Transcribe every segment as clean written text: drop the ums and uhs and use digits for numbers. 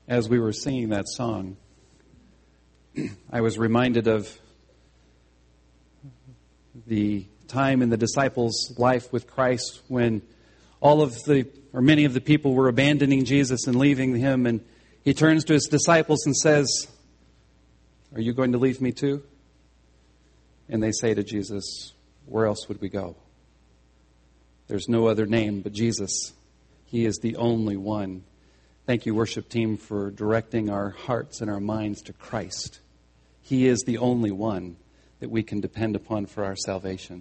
As we were singing that song, I was reminded of the time in the disciples' life with Christ when many of the people were abandoning Jesus and leaving him, and he turns to his disciples and says, "Are you going to leave me too?" And they say to Jesus, "Where else would we go? There's no other name but Jesus. He is the only one." Thank you, worship team, for directing our hearts and our minds to Christ. He is the only one that we can depend upon for our salvation.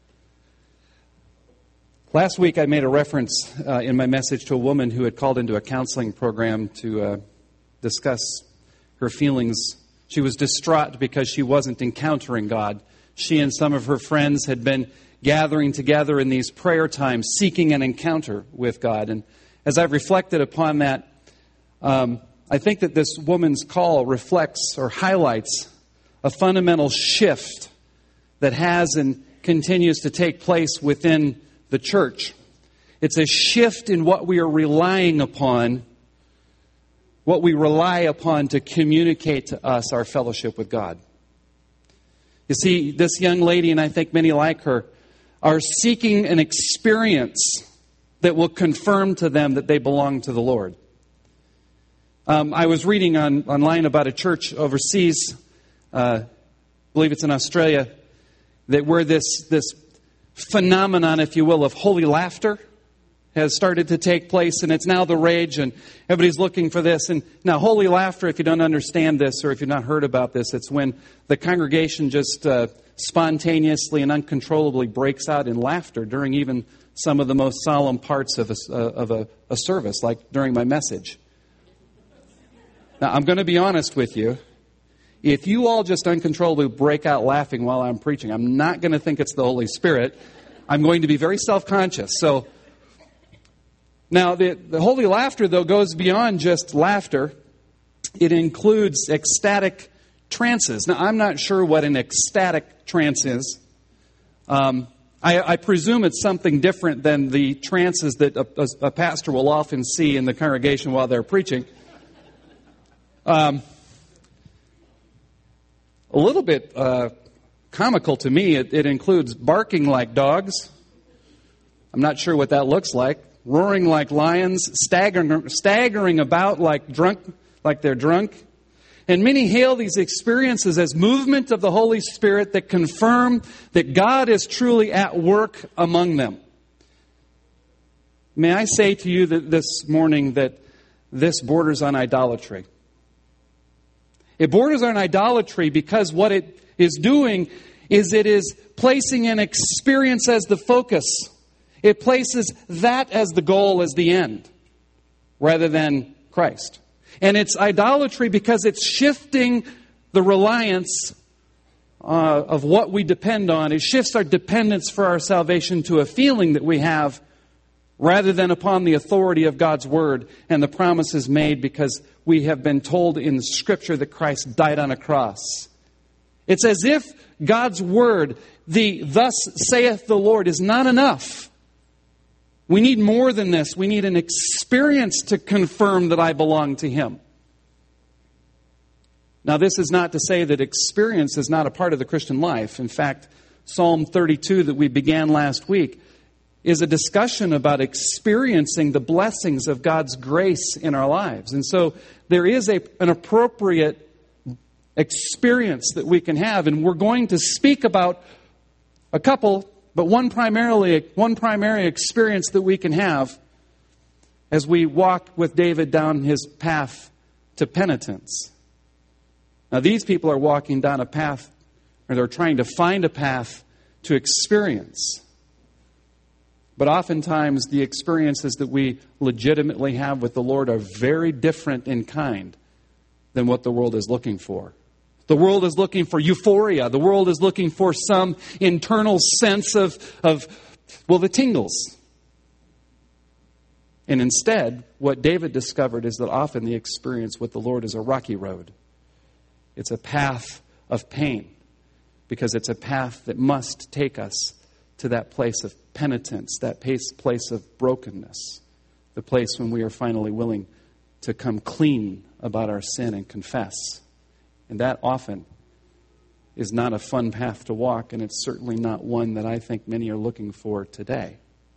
Last week I made a reference in my message to a woman who had called into a counseling program to discuss her feelings. She was distraught because she wasn't encountering God. She and some of her friends had been gathering together in these prayer times, seeking an encounter with God. And as I've reflected upon that, I think that this woman's call reflects or highlights a fundamental shift that has and continues to take place within the church. It's a shift in what we are relying upon, what we rely upon to communicate to us our fellowship with God. You see, this young lady, and I think many like her, are seeking an experience that will confirm to them that they belong to the Lord. I was reading online about a church overseas, I believe it's in Australia, that where this phenomenon, if you will, of holy laughter has started to take place, and it's now the rage, and everybody's looking for this. And now, holy laughter, if you don't understand this or if you've not heard about this, it's when the congregation just spontaneously and uncontrollably breaks out in laughter during even some of the most solemn parts of a service, like during my message. Now, I'm going to be honest with you. If you all just uncontrollably break out laughing while I'm preaching, I'm not going to think it's the Holy Spirit. I'm going to be very self-conscious. So, now the holy laughter, though, goes beyond just laughter. It includes ecstatic trances. Now, I'm not sure what an ecstatic trance is. I presume it's something different than the trances that a pastor will often see in the congregation while they're preaching. A little bit comical to me. It includes barking like dogs. I'm not sure what that looks like. Roaring like lions, staggering about like they're drunk. And many hail these experiences as movement of the Holy Spirit that confirm that God is truly at work among them. May I say to you that this morning that this borders on idolatry. It borders on idolatry because what it is doing is it is placing an experience as the focus. It places that as the goal, as the end, rather than Christ. And it's idolatry because it's shifting the reliance of what we depend on. It shifts our dependence for our salvation to a feeling that we have rather than upon the authority of God's Word and the promises made because we have been told in Scripture that Christ died on a cross. It's as if God's Word, the "thus saith the Lord," is not enough. We need more than this. We need an experience to confirm that I belong to Him. Now, this is not to say that experience is not a part of the Christian life. In fact, Psalm 32 that we began last week is a discussion about experiencing the blessings of God's grace in our lives. And so there is an appropriate experience that we can have. And we're going to speak about a couple, but one primary experience that we can have as we walk with David down his path to penitence. Now, these people are walking down a path, or they're trying to find a path to experience. But oftentimes, the experiences that we legitimately have with the Lord are very different in kind than what the world is looking for. The world is looking for euphoria. The world is looking for some internal sense of the tingles. And instead, what David discovered is that often the experience with the Lord is a rocky road. It's a path of pain because it's a path that must take us to that place of penitence, that place of brokenness, the place when we are finally willing to come clean about our sin and confess. And that often is not a fun path to walk, and it's certainly not one that I think many are looking for today.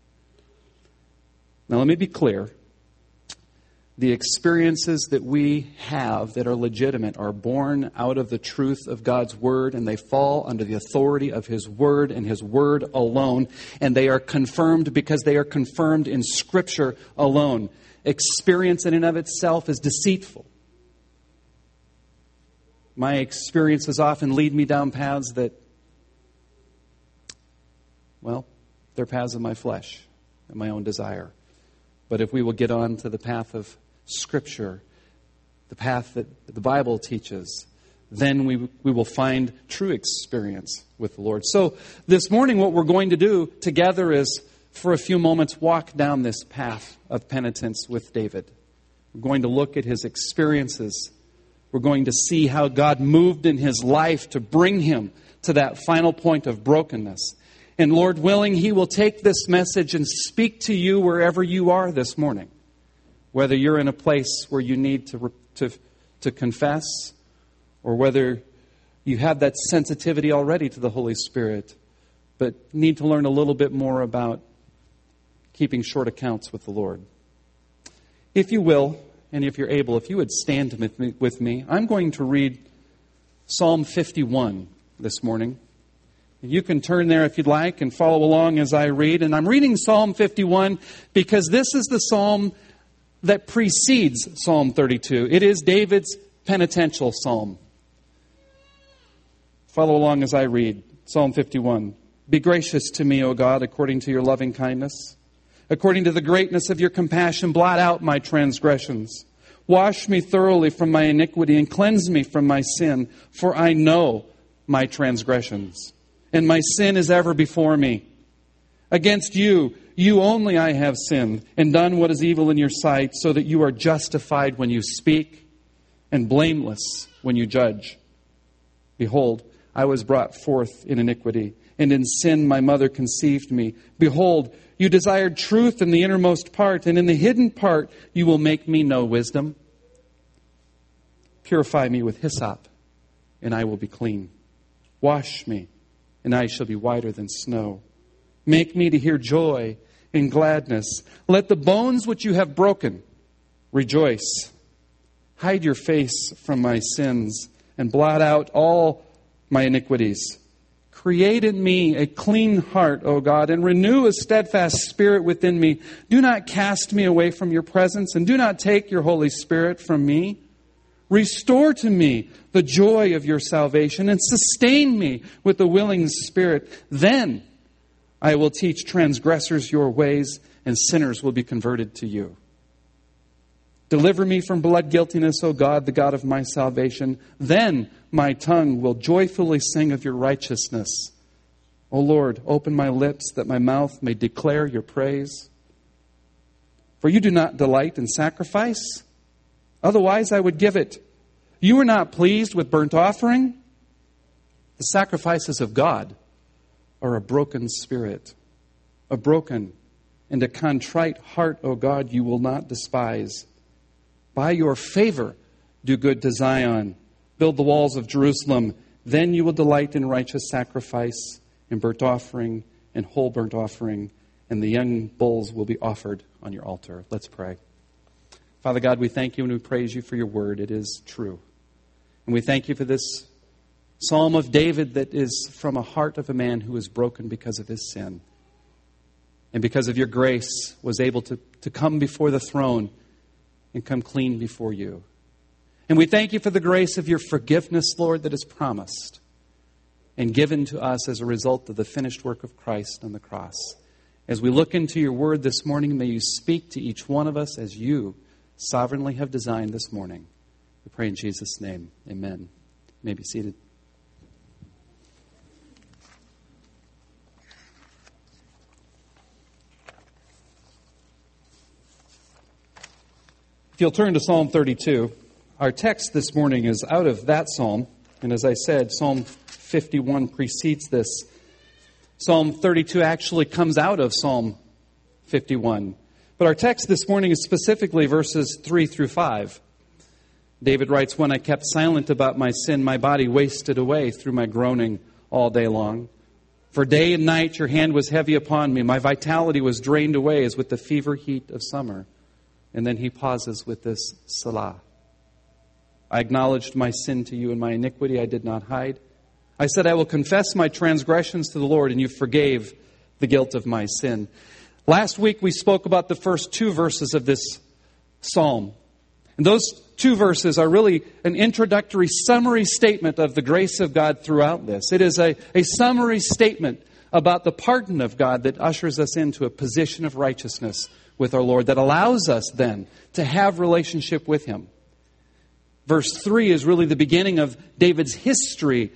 Now, let me be clear. The experiences that we have that are legitimate are born out of the truth of God's Word, and they fall under the authority of His Word and His Word alone, and they are confirmed because they are confirmed in Scripture alone. Experience in and of itself is deceitful. My experiences often lead me down paths that, well, they're paths of my flesh and my own desire. But if we will get on to the path of Scripture, the path that the Bible teaches, then we will find true experience with the Lord. So this morning what we're going to do together is, for a few moments, walk down this path of penitence with David. We're going to look at his experiences. We're going to see how God moved in his life to bring him to that final point of brokenness. And Lord willing, He will take this message and speak to you wherever you are this morning. Whether you're in a place where you need to confess, or whether you have that sensitivity already to the Holy Spirit, but need to learn a little bit more about keeping short accounts with the Lord. If you will, and if you're able, if you would stand with me, I'm going to read Psalm 51 this morning. You can turn there if you'd like and follow along as I read. And I'm reading Psalm 51 because this is the psalm that precedes Psalm 32. It is David's penitential psalm. Follow along as I read Psalm 51. Be gracious to me, O God, according to your loving kindness. According to the greatness of your compassion, blot out my transgressions. Wash me thoroughly from my iniquity and cleanse me from my sin, for I know my transgressions, and my sin is ever before me. Against you, you only I have sinned and done what is evil in your sight, so that you are justified when you speak and blameless when you judge. Behold, I was brought forth in iniquity, and in sin my mother conceived me. Behold, you desired truth in the innermost part, and in the hidden part you will make me know wisdom. Purify me with hyssop, and I will be clean. Wash me, and I shall be whiter than snow. Make me to hear joy and gladness. Let the bones which you have broken rejoice. Hide your face from my sins and blot out all my iniquities. Create in me a clean heart, O God, and renew a steadfast spirit within me. Do not cast me away from your presence, and do not take your Holy Spirit from me. Restore to me the joy of your salvation, and sustain me with a willing spirit. Then I will teach transgressors your ways, and sinners will be converted to you. Deliver me from blood guiltiness, O God, the God of my salvation. Then my tongue will joyfully sing of your righteousness. O Lord, open my lips that my mouth may declare your praise. For you do not delight in sacrifice, otherwise I would give it. You are not pleased with burnt offering. The sacrifices of God are a broken spirit, a broken and a contrite heart, O God, you will not despise. By your favor, do good to Zion. Build the walls of Jerusalem. Then you will delight in righteous sacrifice, and burnt offering, and whole burnt offering, and the young bulls will be offered on your altar. Let's pray. Father God, we thank you and we praise you for your word. It is true. And we thank you for this psalm of David that is from a heart of a man who is broken because of his sin. And because of your grace was able to come before the throne and come clean before you. And we thank you for the grace of your forgiveness, Lord, that is promised and given to us as a result of the finished work of Christ on the cross. As we look into your word this morning, may you speak to each one of us as you sovereignly have designed this morning. We pray in Jesus' name. Amen. You may be seated. If you'll turn to Psalm 32, our text this morning is out of that psalm. And as I said, Psalm 51 precedes this. Psalm 32 actually comes out of Psalm 51. But our text this morning is specifically verses 3 through 5. David writes, "When I kept silent about my sin, my body wasted away through my groaning all day long. For day and night your hand was heavy upon me. My vitality was drained away as with the fever heat of summer." And then he pauses with this Selah. "I acknowledged my sin to you, and my iniquity I did not hide. I said, I will confess my transgressions to the Lord, and you forgave the guilt of my sin." Last week we spoke about the first two verses of this psalm. And those two verses are really an introductory summary statement of the grace of God throughout this. It is a summary statement about the pardon of God that ushers us into a position of righteousness with our Lord, that allows us then to have relationship with Him. Verse 3 is really the beginning of David's history.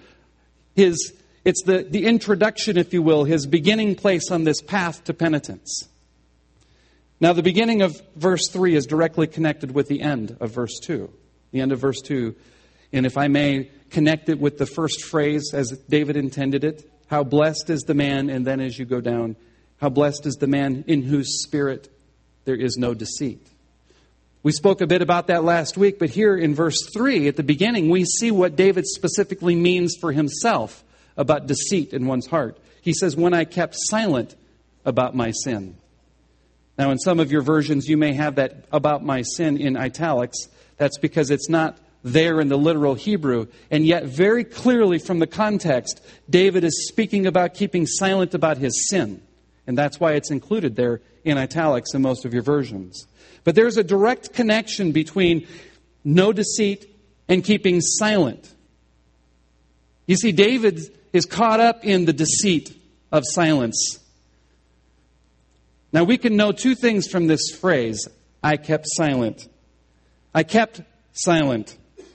It's the introduction, if you will, his beginning place on this path to penitence. Now, the beginning of verse 3 is directly connected with the end of verse 2. The end of verse 2. And if I may connect it with the first phrase as David intended it, how blessed is the man, and then as you go down, how blessed is the man in whose spirit there is no deceit. We spoke a bit about that last week, but here in verse 3, at the beginning, we see what David specifically means for himself about deceit in one's heart. He says, "When I kept silent about my sin." Now, in some of your versions, you may have that "about my sin" in italics. That's because it's not there in the literal Hebrew. And yet, very clearly from the context, David is speaking about keeping silent about his sin. And that's why it's included there in italics in most of your versions. But there's a direct connection between no deceit and keeping silent. You see, David is caught up in the deceit of silence. Now, we can know two things from this phrase, "I kept silent." I kept silent.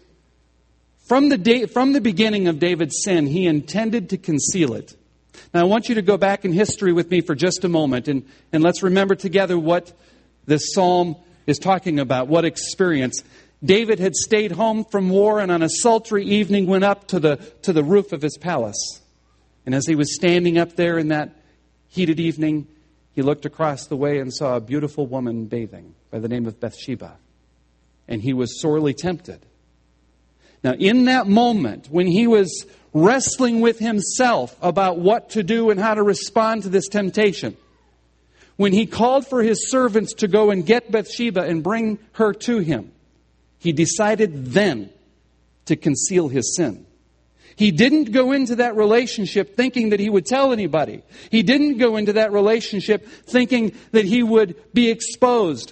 From the beginning of David's sin, he intended to conceal it. Now, I want you to go back in history with me for just a moment, and let's remember together what this psalm is talking about, what experience. David had stayed home from war, and on a sultry evening went up to the roof of his palace. And as he was standing up there in that heated evening, he looked across the way and saw a beautiful woman bathing by the name of Bathsheba. And he was sorely tempted. Now, in that moment, when he was wrestling with himself about what to do and how to respond to this temptation, when he called for his servants to go and get Bathsheba and bring her to him, he decided then to conceal his sin. He didn't go into that relationship thinking that he would tell anybody. He didn't go into that relationship thinking that he would be exposed.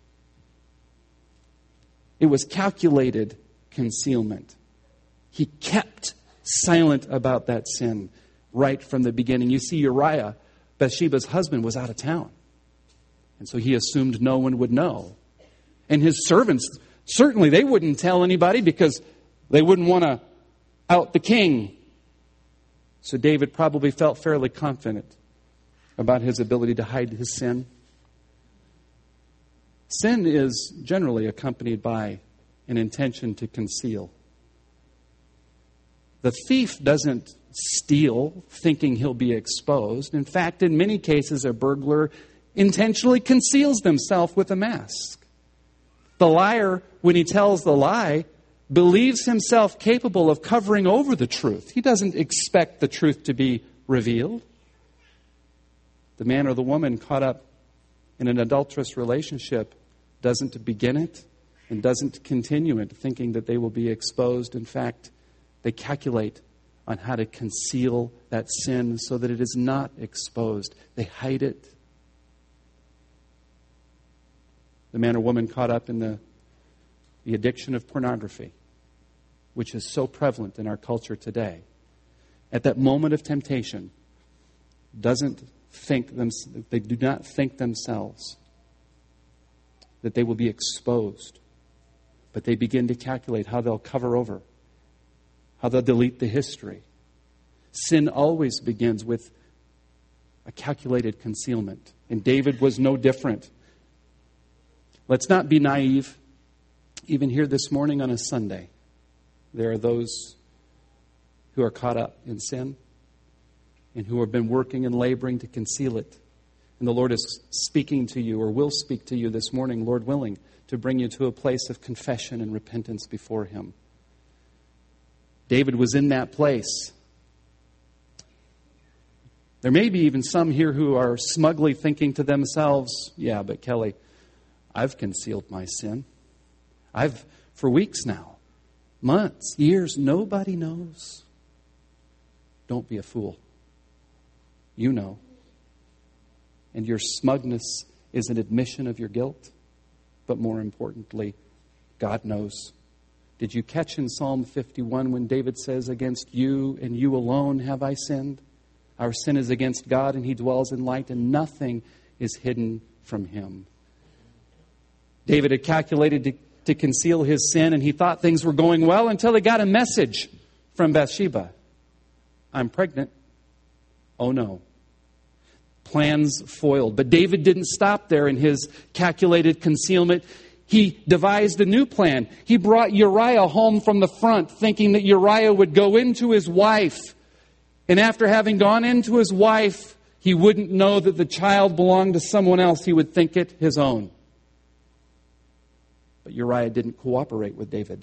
It was calculated concealment. He kept silent about that sin right from the beginning. You see, Uriah, Bathsheba's husband, was out of town. And so he assumed no one would know. And his servants, certainly they wouldn't tell anybody because they wouldn't want to out the king. So David probably felt fairly confident about his ability to hide his sin. Sin is generally accompanied by an intention to conceal. The thief doesn't steal thinking he'll be exposed. In fact, in many cases, a burglar intentionally conceals themselves with a mask. The liar, when he tells the lie, believes himself capable of covering over the truth. He doesn't expect the truth to be revealed. The man or the woman caught up in an adulterous relationship doesn't begin it and doesn't continue it thinking that they will be exposed. In fact, they calculate on how to conceal that sin so that it is not exposed. They hide it. The man or woman caught up in the addiction of pornography, which is so prevalent in our culture today, at that moment of temptation, they do not think themselves that they will be exposed, but they begin to calculate how they'll cover over, how they'll delete the history. Sin always begins with a calculated concealment, and David was no different. Let's not be naive. Even here this morning on a Sunday, there are those who are caught up in sin and who have been working and laboring to conceal it. And the Lord is speaking to you, or will speak to you this morning, Lord willing, to bring you to a place of confession and repentance before Him. David was in that place. There may be even some here who are smugly thinking to themselves, yeah, but Kelly, I've concealed my sin. For weeks now, months, years, nobody knows. Don't be a fool. You know. And your smugness is an admission of your guilt. But more importantly, God knows. Did you catch in Psalm 51 when David says, against you and you alone have I sinned? Our sin is against God, and He dwells in light, and nothing is hidden from Him. David had calculated to conceal his sin, and he thought things were going well until he got a message from Bathsheba. I'm pregnant. Oh no. Plans foiled. But David didn't stop there in his calculated concealment. He devised a new plan. He brought Uriah home from the front, thinking that Uriah would go into his wife. And after having gone into his wife, he wouldn't know that the child belonged to someone else. He would think it his own. But Uriah didn't cooperate with David.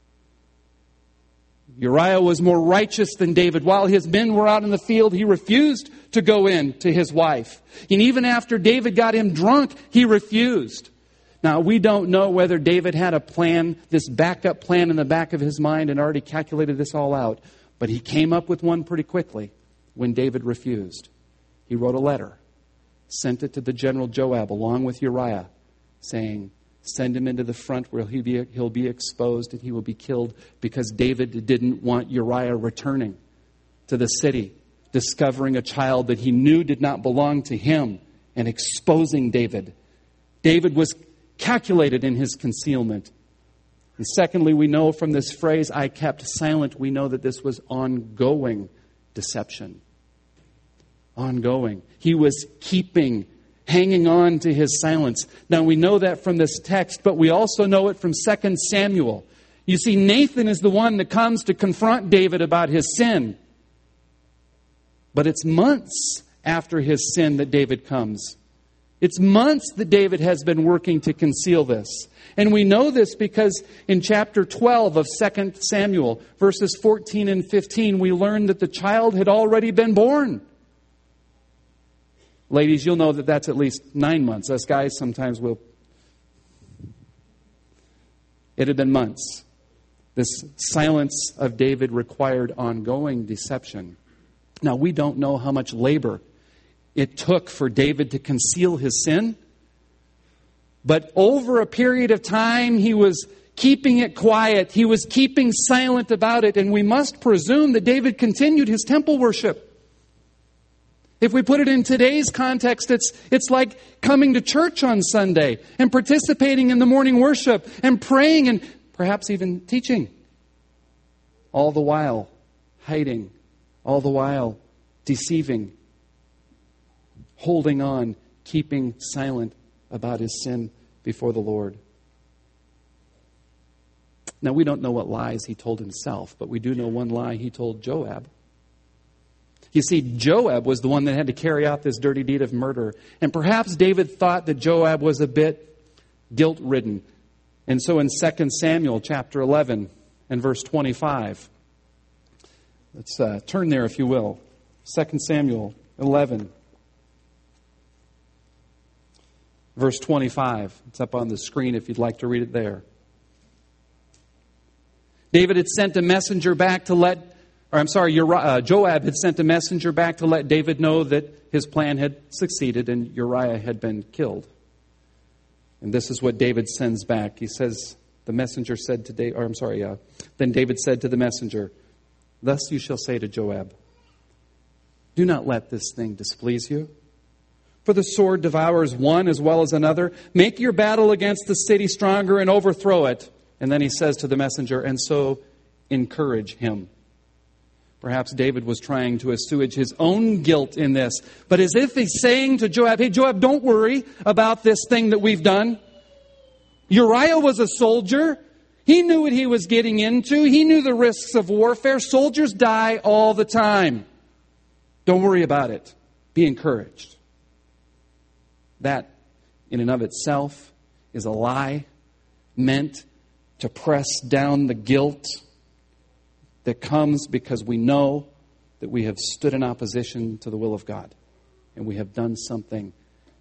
Uriah was more righteous than David. While his men were out in the field, he refused to go in to his wife. And even after David got him drunk, he refused. Now, we don't know whether David had a plan, this backup plan in the back of his mind, and already calculated this all out. But he came up with one pretty quickly when David refused. He wrote a letter, sent it to the general Joab along with Uriah, saying, send him into the front where he'll be exposed and he will be killed, because David didn't want Uriah returning to the city, discovering a child that he knew did not belong to him and exposing David. David was calculated in his concealment. And secondly, we know from this phrase, I kept silent, we know that this was ongoing deception. Ongoing. He was hanging on to his silence. Now, we know that from this text, but we also know it from 2 Samuel. You see, Nathan is the one that comes to confront David about his sin. But it's months after his sin that David comes. It's months that David has been working to conceal this. And we know this because in chapter 12 of 2 Samuel, verses 14 and 15, we learn that the child had already been born. Ladies, you'll know that that's at least 9 months. Us guys sometimes will. It had been months. This silence of David required ongoing deception. Now, we don't know how much labor it took for David to conceal his sin. But over a period of time, he was keeping it quiet. He was keeping silent about it. And we must presume that David continued his temple worship. If we put it in today's context, it's like coming to church on Sunday and participating in the morning worship and praying and perhaps even teaching. All the while hiding, all the while deceiving, holding on, keeping silent about his sin before the Lord. Now, we don't know what lies he told himself, but we do know one lie he told Joab. You see, Joab was the one that had to carry out this dirty deed of murder. And perhaps David thought that Joab was a bit guilt-ridden. And so in 2 Samuel chapter 11 and verse 25, let's turn there if you will. 2 Samuel 11, verse 25. It's up on the screen if you'd like to read it there. David had sent a messenger back to Joab had sent a messenger back to let David know that his plan had succeeded and Uriah had been killed. And this is what David sends back. He says, then David said to the messenger, thus you shall say to Joab, do not let this thing displease you. For the sword devours one as well as another. Make your battle against the city stronger and overthrow it. And then he says to the messenger, and so encourage him. Perhaps David was trying to assuage his own guilt in this. But as if he's saying to Joab, hey, Joab, don't worry about this thing that we've done. Uriah was a soldier. He knew what he was getting into. He knew the risks of warfare. Soldiers die all the time. Don't worry about it. Be encouraged. That, in and of itself, is a lie meant to press down the guilt that comes because we know that we have stood in opposition to the will of God and we have done something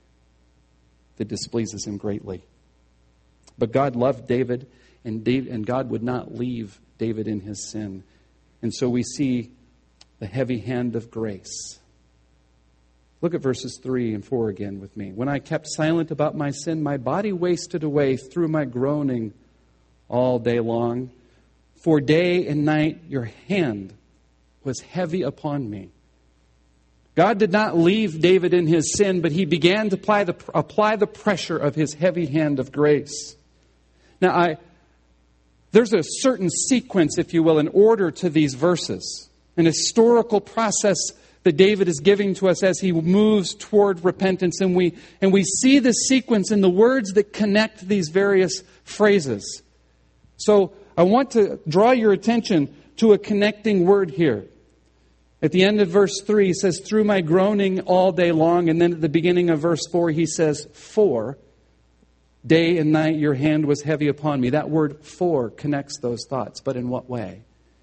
that displeases Him greatly. But God loved David, and God would not leave David in his sin. And so we see the heavy hand of grace. Look at verses 3 and 4 again with me. When I kept silent about my sin, my body wasted away through my groaning all day long. For day and night your hand was heavy upon me. God did not leave David in his sin, but He began to apply the pressure of His heavy hand of grace. Now, there's a certain sequence, if you will, an order to these verses, an historical process that David is giving to us as he moves toward repentance. And we see this sequence in the words that connect these various phrases. So I want to draw your attention to a connecting word here. At the end of verse 3, he says, through my groaning all day long. And then at the beginning of verse 4, he says, for day and night your hand was heavy upon me. That word for connects those thoughts. But in what way?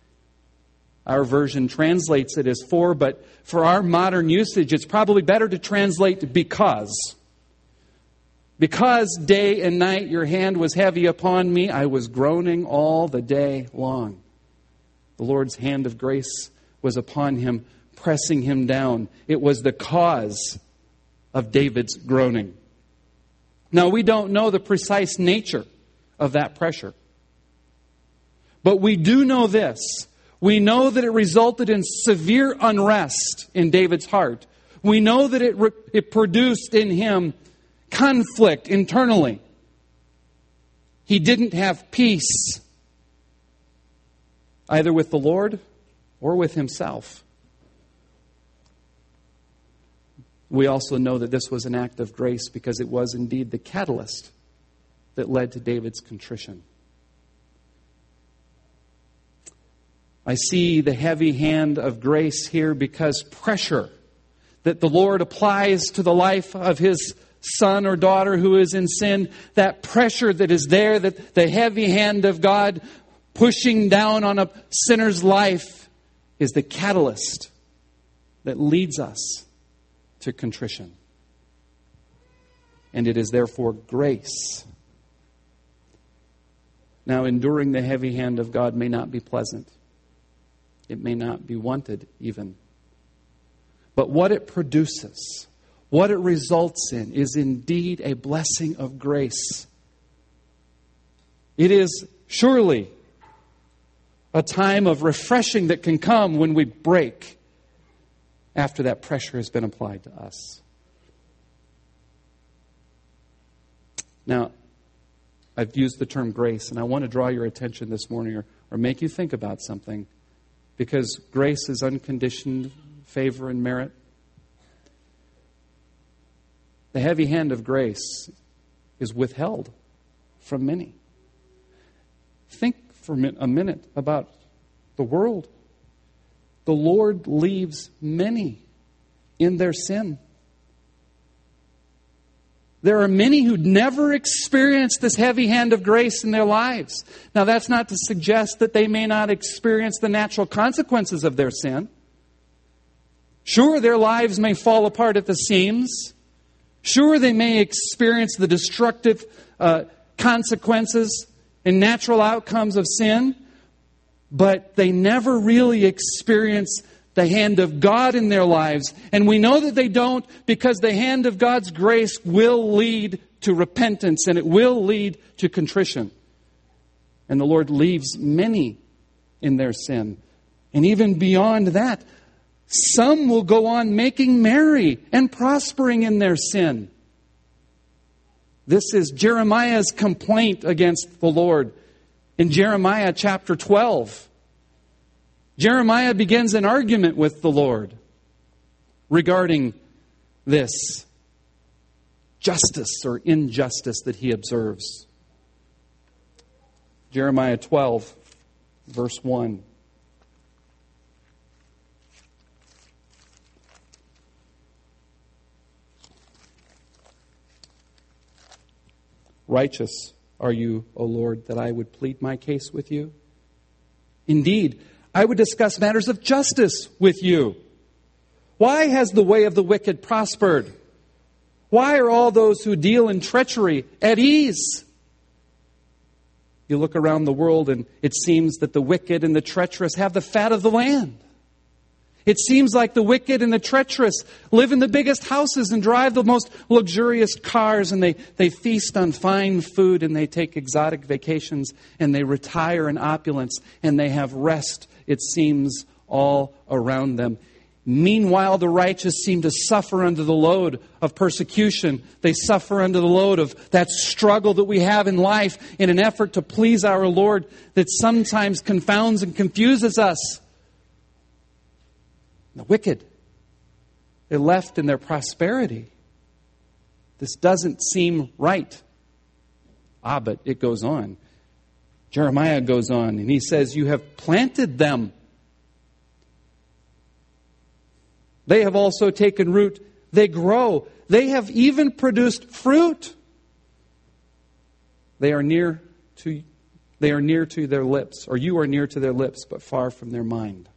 Our version translates it as for, but for our modern usage, it's probably better to translate because. Because day and night your hand was heavy upon me, I was groaning all the day long. The Lord's hand of grace was upon him, pressing him down. It was the cause of David's groaning. Now, we don't know the precise nature of that pressure. But we do know this. We know that it resulted in severe unrest in David's heart. We know that it produced in him conflict internally. He didn't have peace, either with the Lord or with himself. We also know that this was an act of grace because it was indeed the catalyst that led to David's contrition. I see the heavy hand of grace here because pressure that the Lord applies to the life of His son or daughter who is in sin, that pressure that is there, that the heavy hand of God pushing down on a sinner's life is the catalyst that leads us to contrition. And it is therefore grace. Now, enduring the heavy hand of God may not be pleasant. It may not be wanted even. But what it produces, what it results in, is indeed a blessing of grace. It is surely a time of refreshing that can come when we break after that pressure has been applied to us. Now, I've used the term grace, and I want to draw your attention this morning or make you think about something. Because grace is unconditioned favor and merit. The heavy hand of grace is withheld from many. Think for a minute about the world. The Lord leaves many in their sin. There are many who never experienced this heavy hand of grace in their lives. Now, that's not to suggest that they may not experience the natural consequences of their sin. Sure, their lives may fall apart at the seams. Sure, they may experience the destructive consequences and natural outcomes of sin. But they never really experience the hand of God in their lives. And we know that they don't because the hand of God's grace will lead to repentance and it will lead to contrition. And the Lord leaves many in their sin. And even beyond that, some will go on making merry and prospering in their sin. This is Jeremiah's complaint against the Lord. In Jeremiah chapter 12, Jeremiah begins an argument with the Lord regarding this justice or injustice that he observes. Jeremiah 12, verse 1. righteous are you, O Lord, that I would plead my case with you? Indeed, I would discuss matters of justice with you. Why has the way of the wicked prospered? Why are all those who deal in treachery at ease? You look around the world and it seems that the wicked and the treacherous have the fat of the land. It seems like the wicked and the treacherous live in the biggest houses and drive the most luxurious cars, and they feast on fine food, and they take exotic vacations, and they retire in opulence, and they have rest, it seems, all around them. Meanwhile, the righteous seem to suffer under the load of persecution. They suffer under the load of that struggle that we have in life in an effort to please our Lord that sometimes confounds and confuses us. The wicked, they're left in their prosperity. This doesn't seem right. But it goes on. Jeremiah goes on and he says, you have planted them. They have also taken root. They grow. They have even produced fruit. They are near to their lips, or you are near to their lips, but far from their mind.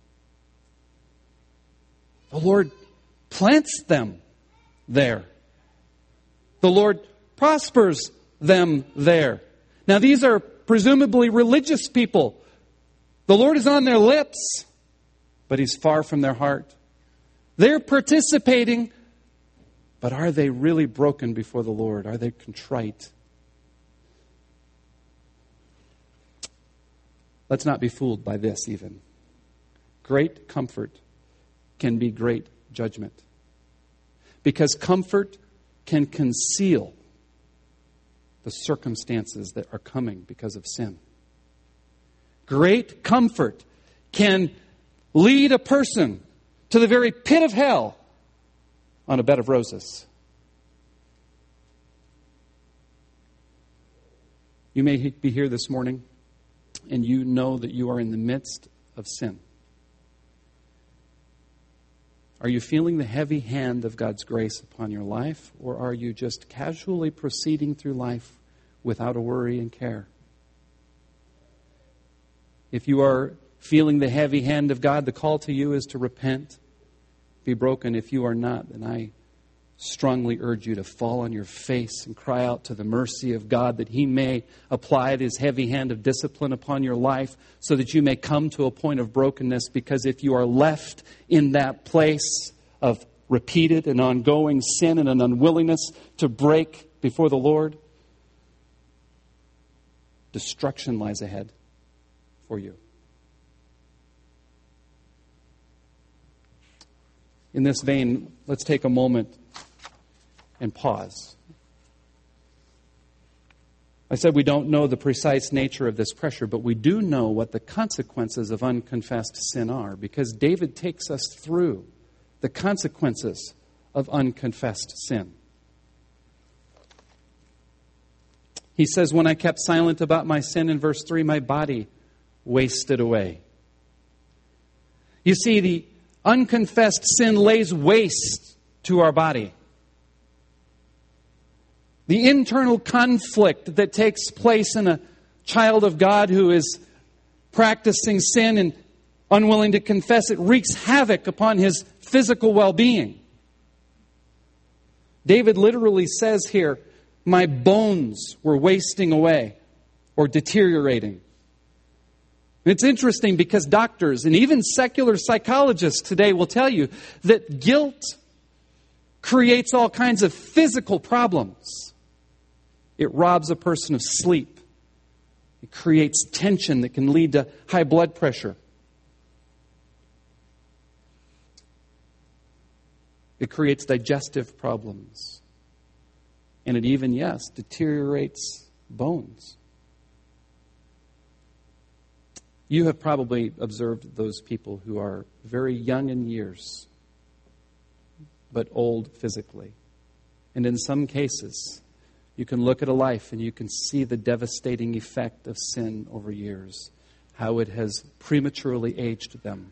The Lord plants them there. The Lord prospers them there. Now, these are presumably religious people. The Lord is on their lips, but He's far from their heart. They're participating, but are they really broken before the Lord? Are they contrite? Let's not be fooled by this even. Great comfort can be great judgment. Because comfort can conceal the circumstances that are coming because of sin. Great comfort can lead a person to the very pit of hell on a bed of roses. You may be here this morning and you know that you are in the midst of sin. Are you feeling the heavy hand of God's grace upon your life, or are you just casually proceeding through life without a worry and care? If you are feeling the heavy hand of God, the call to you is to repent, be broken. If you are not, then I strongly urge you to fall on your face and cry out to the mercy of God that He may apply His heavy hand of discipline upon your life so that you may come to a point of brokenness. Because if you are left in that place of repeated and ongoing sin and an unwillingness to break before the Lord, destruction lies ahead for you. In this vein, let's take a moment and pause. I said we don't know the precise nature of this pressure, but we do know what the consequences of unconfessed sin are, because David takes us through the consequences of unconfessed sin. He says, when I kept silent about my sin, in verse 3, my body wasted away. You see, the unconfessed sin lays waste to our body. The internal conflict that takes place in a child of God who is practicing sin and unwilling to confess it wreaks havoc upon his physical well-being. David literally says here, my bones were wasting away or deteriorating. It's interesting because doctors and even secular psychologists today will tell you that guilt creates all kinds of physical problems. It robs a person of sleep. It creates tension that can lead to high blood pressure. It creates digestive problems. And it even, yes, deteriorates bones. You have probably observed those people who are very young in years, but old physically. And in some cases, you can look at a life and you can see the devastating effect of sin over years, how it has prematurely aged them.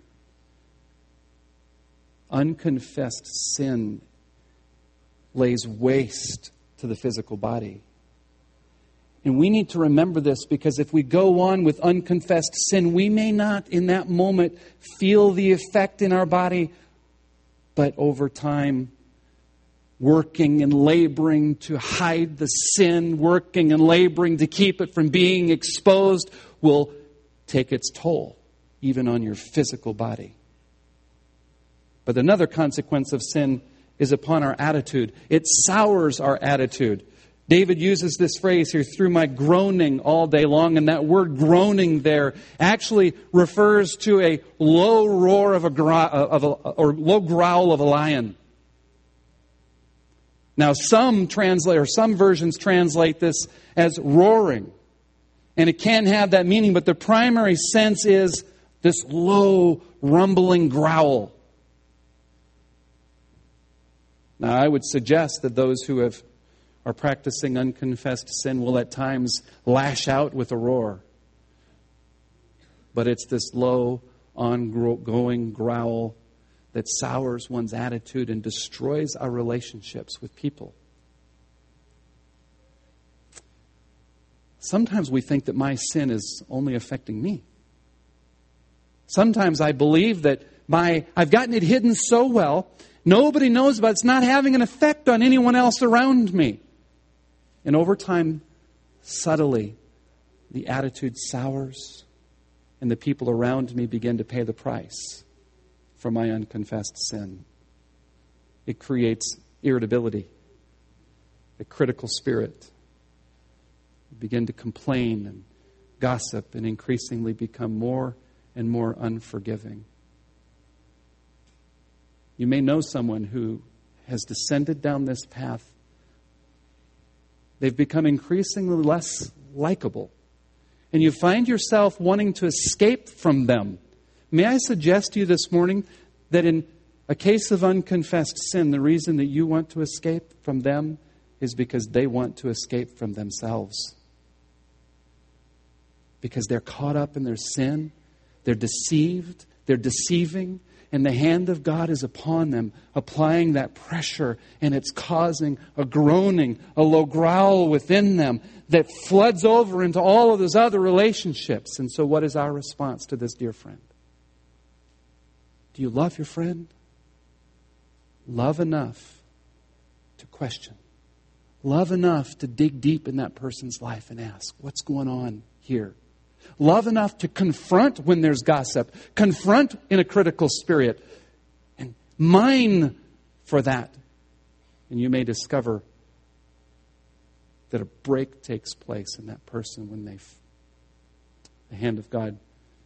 Unconfessed sin lays waste to the physical body. And we need to remember this, because if we go on with unconfessed sin, we may not in that moment feel the effect in our body, but over time, working and laboring to hide the sin, working and laboring to keep it from being exposed, will take its toll, even on your physical body. But another consequence of sin is upon our attitude. It sours our attitude. David uses this phrase here, through my groaning all day long, and that word groaning there actually refers to a low roar or low growl of a lion. Now, some versions translate this as roaring, and it can have that meaning, but the primary sense is this low, rumbling growl. Now, I would suggest that those who are practicing unconfessed sin will at times lash out with a roar. But it's this low, ongoing growl that sours one's attitude and destroys our relationships with people. Sometimes we think that my sin is only affecting me. Sometimes I believe that I've gotten it hidden so well, nobody knows about it. It's not having an effect on anyone else around me. And over time, subtly, the attitude sours, and the people around me begin to pay the price for my unconfessed sin. It creates irritability, a critical spirit. You begin to complain and gossip and increasingly become more and more unforgiving. You may know someone who has descended down this path. They've become increasingly less likable. And you find yourself wanting to escape from them. May I suggest to you this morning that in a case of unconfessed sin, the reason that you want to escape from them is because they want to escape from themselves. Because they're caught up in their sin, they're deceived, they're deceiving, and the hand of God is upon them, applying that pressure, and it's causing a groaning, a low growl within them that floods over into all of those other relationships. And so what is our response to this dear friend? Do you love your friend? Love enough to question. Love enough to dig deep in that person's life and ask, what's going on here? Love enough to confront when there's gossip. Confront in a critical spirit. And mine for that. And you may discover that a break takes place in that person when the hand of God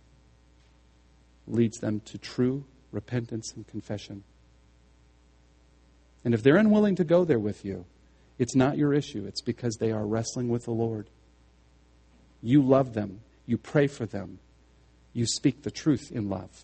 leads them to true repentance and confession. And if they're unwilling to go there with you, it's not your issue. It's because they are wrestling with the Lord. You love them. You pray for them. You speak the truth in love.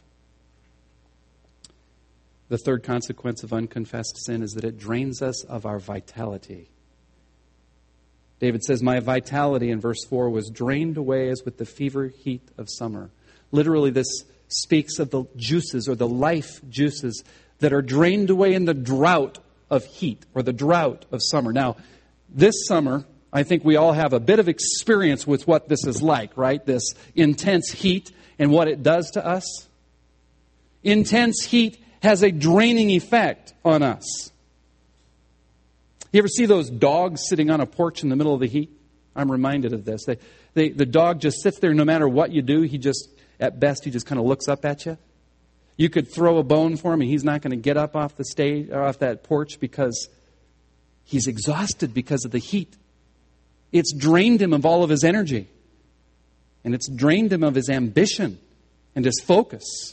The third consequence of unconfessed sin is that it drains us of our vitality. David says, my vitality, in verse 4, was drained away as with the fever heat of summer. Literally, this speaks of the juices or the life juices that are drained away in the drought of heat or the drought of summer. Now, this summer, I think we all have a bit of experience with what this is like, right? This intense heat and what it does to us. Intense heat has a draining effect on us. You ever see those dogs sitting on a porch in the middle of the heat? I'm reminded of this. The dog just sits there no matter what you do. At best, he just kind of looks up at you. You could throw a bone for him and he's not going to get up off the stage or off that porch because he's exhausted because of the heat. It's drained him of all of his energy. And it's drained him of his ambition and his focus.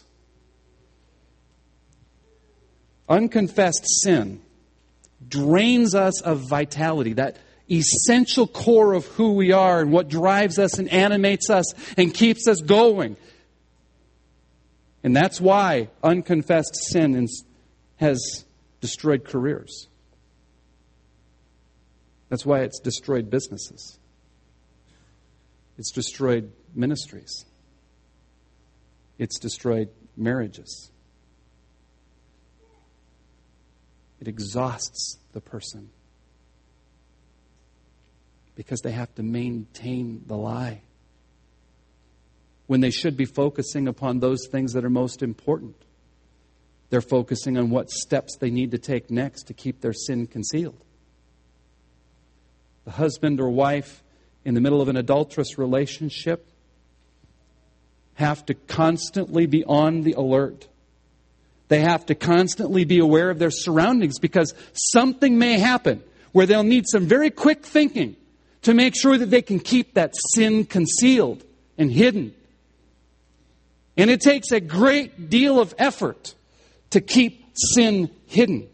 Unconfessed sin drains us of vitality, that essential core of who we are and what drives us and animates us and keeps us going. And that's why unconfessed sin has destroyed careers. That's why it's destroyed businesses. It's destroyed ministries. It's destroyed marriages. It exhausts the person. because they have to maintain the lie, when they should be focusing upon those things that are most important. They're focusing on what steps they need to take next to keep their sin concealed. The husband or wife in the middle of an adulterous relationship have to constantly be on the alert. They have to constantly be aware of their surroundings, because something may happen where they'll need some very quick thinking to make sure that they can keep that sin concealed and hidden. And it takes a great deal of effort to keep sin hidden.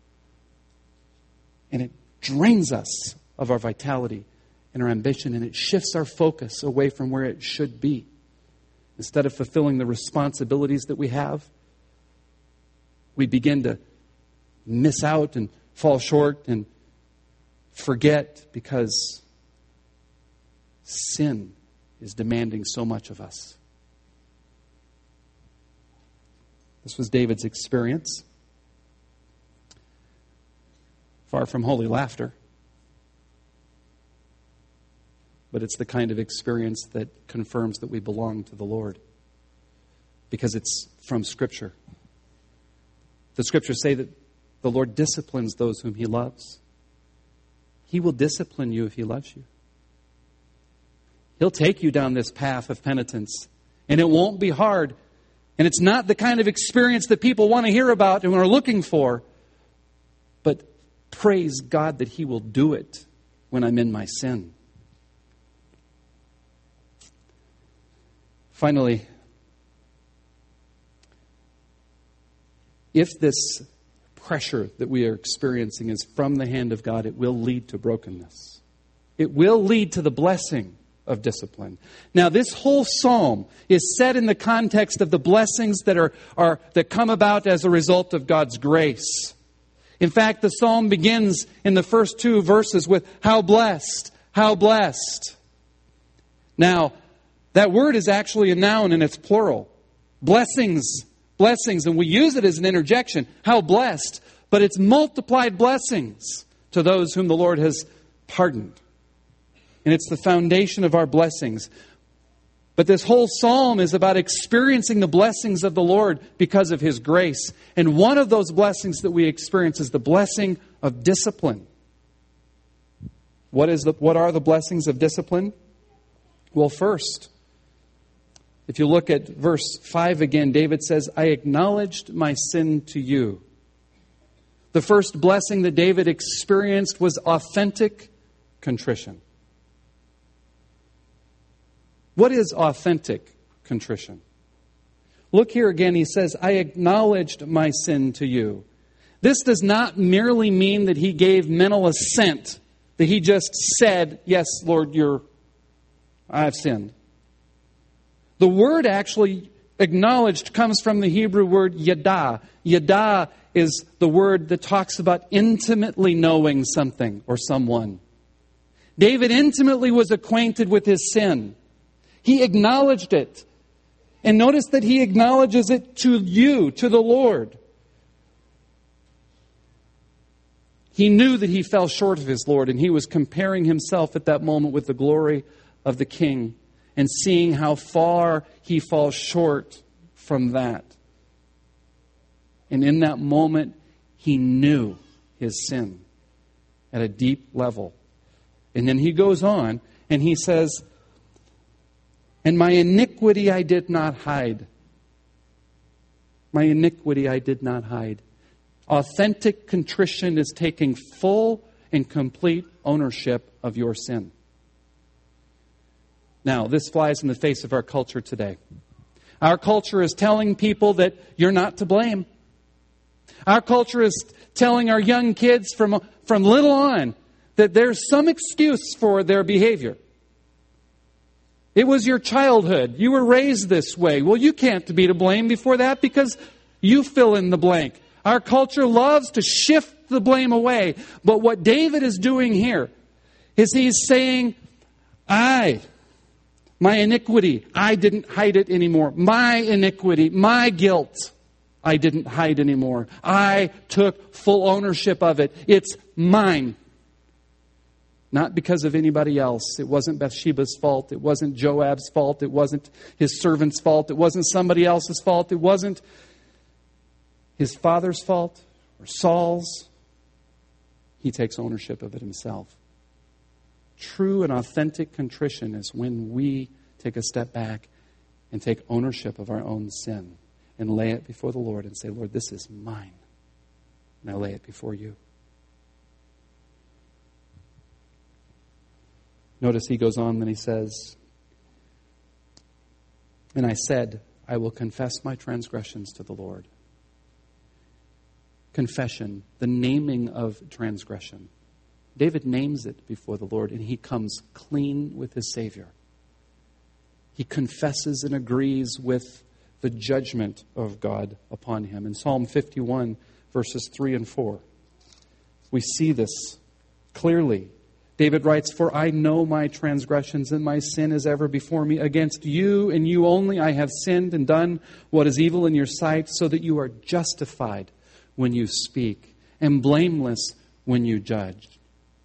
And it drains us of our vitality and our ambition, and it shifts our focus away from where it should be. Instead of fulfilling the responsibilities that we have, we begin to miss out and fall short and forget, because sin is demanding so much of us. This was David's experience. Far from holy laughter. But it's the kind of experience that confirms that we belong to the Lord, because it's from Scripture. The Scriptures say that the Lord disciplines those whom He loves. He will discipline you if He loves you. He'll take you down this path of penitence, and it won't be hard. And it's not the kind of experience that people want to hear about and are looking for. But praise God that He will do it when I'm in my sin. Finally, if this pressure that we are experiencing is from the hand of God, it will lead to brokenness. It will lead to the blessing of discipline. Now, this whole psalm is set in the context of the blessings that that come about as a result of God's grace. In fact, the psalm begins in the first 2 verses with "How blessed, how blessed." Now, that word is actually a noun and it's plural. Blessings, blessings, and we use it as an interjection. How blessed, but it's multiplied blessings to those whom the Lord has pardoned. And it's the foundation of our blessings. But this whole psalm is about experiencing the blessings of the Lord because of His grace. And one of those blessings that we experience is the blessing of discipline. What are the blessings of discipline? Well, first, if you look at verse 5 again, David says, "I acknowledged my sin to you." The first blessing that David experienced was authentic contrition. What is authentic contrition? Look here again, he says, "I acknowledged my sin to you." This does not merely mean that he gave mental assent, that he just said, "Yes, Lord, I've sinned." The word actually acknowledged comes from the Hebrew word yada. Yada is the word that talks about intimately knowing something or someone. David intimately was acquainted with his sin. He acknowledged it. And notice that he acknowledges it to you, to the Lord. He knew that he fell short of his Lord, and he was comparing himself at that moment with the glory of the King and seeing how far he falls short from that. And in that moment, he knew his sin at a deep level. And then he goes on and he says, "And my iniquity I did not hide." My iniquity I did not hide. Authentic contrition is taking full and complete ownership of your sin. Now, this flies in the face of our culture today. Our culture is telling people that you're not to blame. Our culture is telling our young kids from little on that there's some excuse for their behavior. It was your childhood. You were raised this way. Well, you can't be to blame before that because you fill in the blank. Our culture loves to shift the blame away. But what David is doing here is he's saying, my iniquity, I didn't hide it anymore. My iniquity, my guilt, I didn't hide anymore. I took full ownership of it. It's mine. Not because of anybody else. It wasn't Bathsheba's fault. It wasn't Joab's fault. It wasn't his servant's fault. It wasn't somebody else's fault. It wasn't his father's fault or Saul's. He takes ownership of it himself. True and authentic contrition is when we take a step back and take ownership of our own sin and lay it before the Lord and say, Lord, this is mine. And I lay it before you. Notice he goes on and he says, and I said, I will confess my transgressions to the Lord. Confession, the naming of transgression. David names it before the Lord, and he comes clean with his Savior. He confesses and agrees with the judgment of God upon him. In Psalm 51, verses 3 and 4, we see this clearly. David writes, For I know my transgressions, and my sin is ever before me. Against you and you only I have sinned and done what is evil in your sight, so that you are justified when you speak, and blameless when you judge.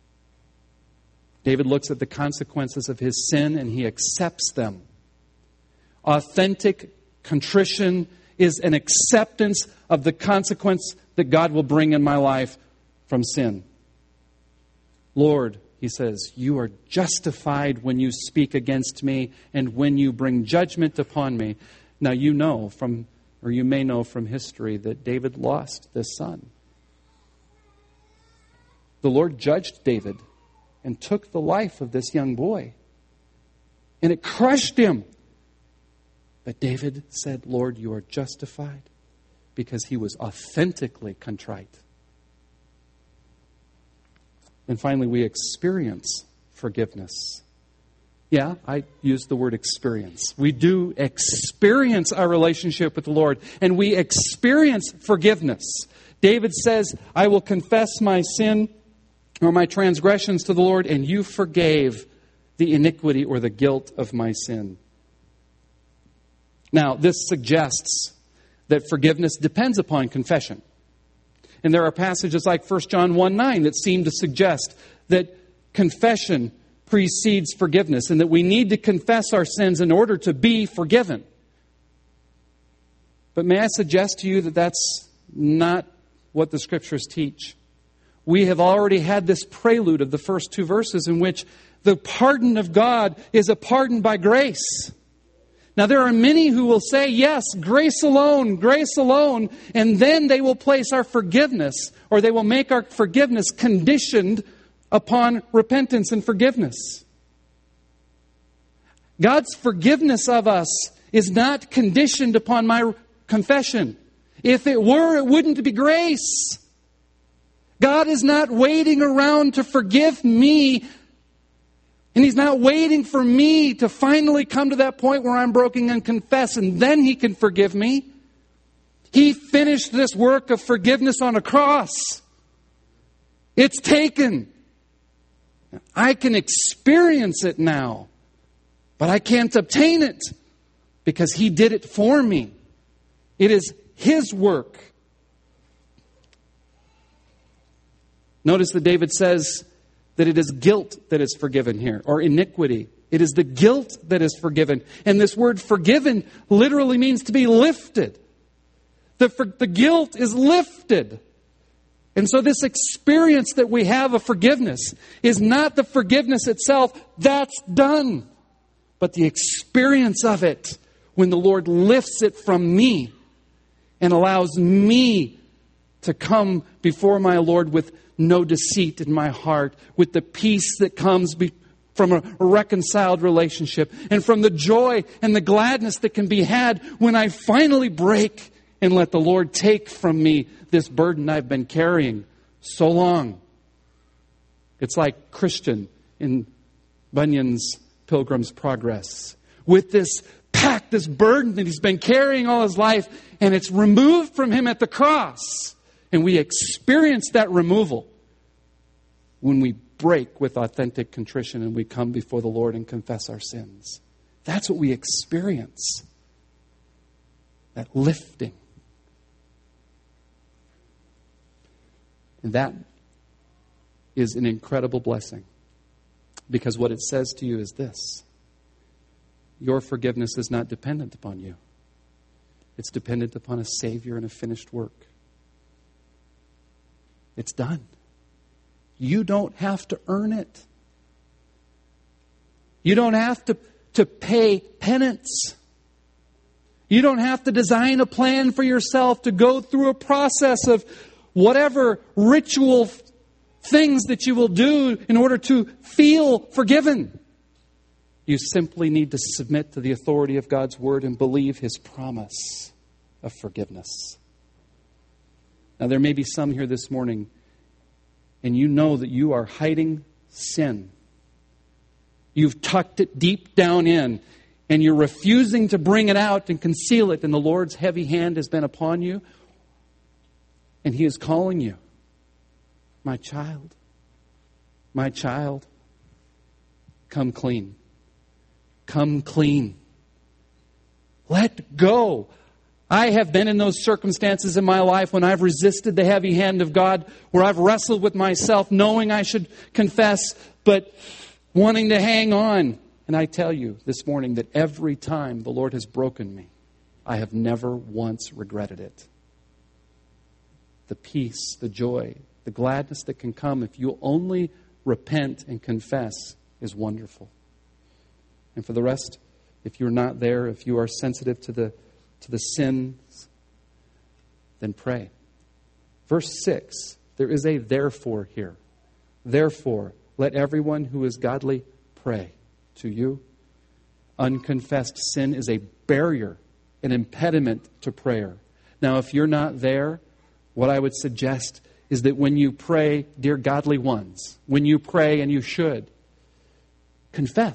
David looks at the consequences of his sin and he accepts them. Authentic contrition is an acceptance of the consequence that God will bring in my life from sin. Lord, he says, you are justified when you speak against me and when you bring judgment upon me. Now you may know from history that David lost this son. The Lord judged David and took the life of this young boy. And it crushed him. But David said, Lord, you are justified, because he was authentically contrite. And finally, we experience forgiveness. Yeah, I used the word experience. We do experience our relationship with the Lord, and we experience forgiveness. David says, I will confess my sin or my transgressions to the Lord, and you forgave the iniquity or the guilt of my sin. Now, this suggests that forgiveness depends upon confession. And there are passages like 1 John 1:9 that seem to suggest that confession precedes forgiveness and that we need to confess our sins in order to be forgiven. But may I suggest to you that that's not what the Scriptures teach? We have already had this prelude of the first two verses in which the pardon of God is a pardon by grace. Now, there are many who will say, yes, grace alone, and then they will place our forgiveness, or they will make our forgiveness conditioned upon repentance and forgiveness. God's forgiveness of us is not conditioned upon my confession. If it were, it wouldn't be grace. God is not waiting around to forgive me, and He's not waiting for me to finally come to that point where I'm broken and confess, and then He can forgive me. He finished this work of forgiveness on a cross. It's taken. I can experience it now, but I can't obtain it because He did it for me. It is His work. Notice that David says that it is guilt that is forgiven here, or iniquity. It is the guilt that is forgiven. And this word forgiven literally means to be lifted. The guilt is lifted. And so this experience that we have of forgiveness is not the forgiveness itself. That's done. But the experience of it, when the Lord lifts it from me and allows me to come before my Lord with no deceit in my heart, with the peace that comes from a reconciled relationship, and from the joy and the gladness that can be had when I finally break and let the Lord take from me this burden I've been carrying so long. It's like Christian in Bunyan's Pilgrim's Progress, with this pack, this burden that he's been carrying all his life, and it's removed from him at the cross. And we experience that removal when we break with authentic contrition and we come before the Lord and confess our sins. That's what we experience. That lifting. And that is an incredible blessing. Because what it says to you is this: your forgiveness is not dependent upon you. It's dependent upon a Savior and a finished work. It's done. You don't have to earn it. You don't have to pay penance. You don't have to design a plan for yourself to go through a process of whatever ritual things that you will do in order to feel forgiven. You simply need to submit to the authority of God's Word and believe His promise of forgiveness. Now, there may be some here this morning, and you know that you are hiding sin. You've tucked it deep down in, and you're refusing to bring it out and conceal it, and the Lord's heavy hand has been upon you, and He is calling you, my child, come clean. Come clean. Let go. I have been in those circumstances in my life when I've resisted the heavy hand of God, where I've wrestled with myself, knowing I should confess, but wanting to hang on. And I tell you this morning that every time the Lord has broken me, I have never once regretted it. The peace, the joy, the gladness that can come if you only repent and confess is wonderful. And for the rest, if you're not there, if you are sensitive to the sins, then pray. Verse 6, there is a therefore here. Therefore, let everyone who is godly pray. To you, unconfessed sin is a barrier, an impediment to prayer. Now, if you're not there, what I would suggest is that when you pray, dear godly ones, when you pray, and you should, confess.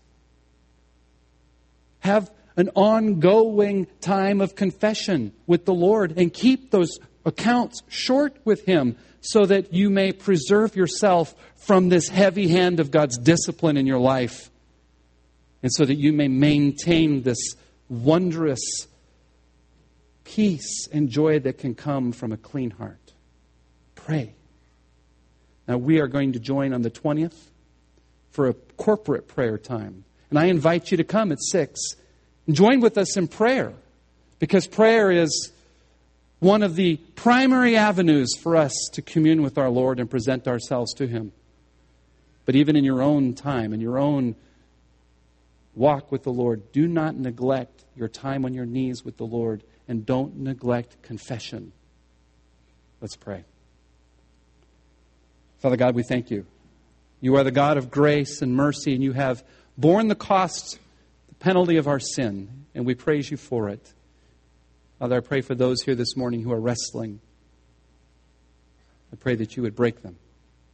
Have an ongoing time of confession with the Lord and keep those accounts short with Him so that you may preserve yourself from this heavy hand of God's discipline in your life, and so that you may maintain this wondrous peace and joy that can come from a clean heart. Pray. Now, we are going to join on the 20th for a corporate prayer time. And I invite you to come at 6 and join with us in prayer, because prayer is one of the primary avenues for us to commune with our Lord and present ourselves to Him. But even in your own time, in your own walk with the Lord, do not neglect your time on your knees with the Lord, and don't neglect confession. Let's pray. Father God, we thank you. You are the God of grace and mercy, and you have borne the cost, the penalty of our sin, and we praise you for it. Father, I pray for those here this morning who are wrestling. I pray that you would break them,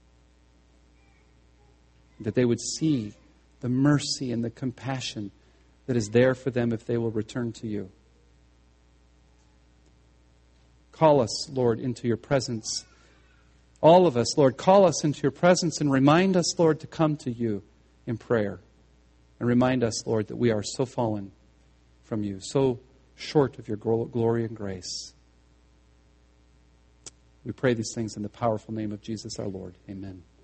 that they would see the mercy and the compassion that is there for them if they will return to you. Call us, Lord, into your presence. All of us, Lord, call us into your presence and remind us, Lord, to come to you in prayer. And remind us, Lord, that we are so fallen from you, so short of your glory and grace. We pray these things in the powerful name of Jesus our Lord. Amen.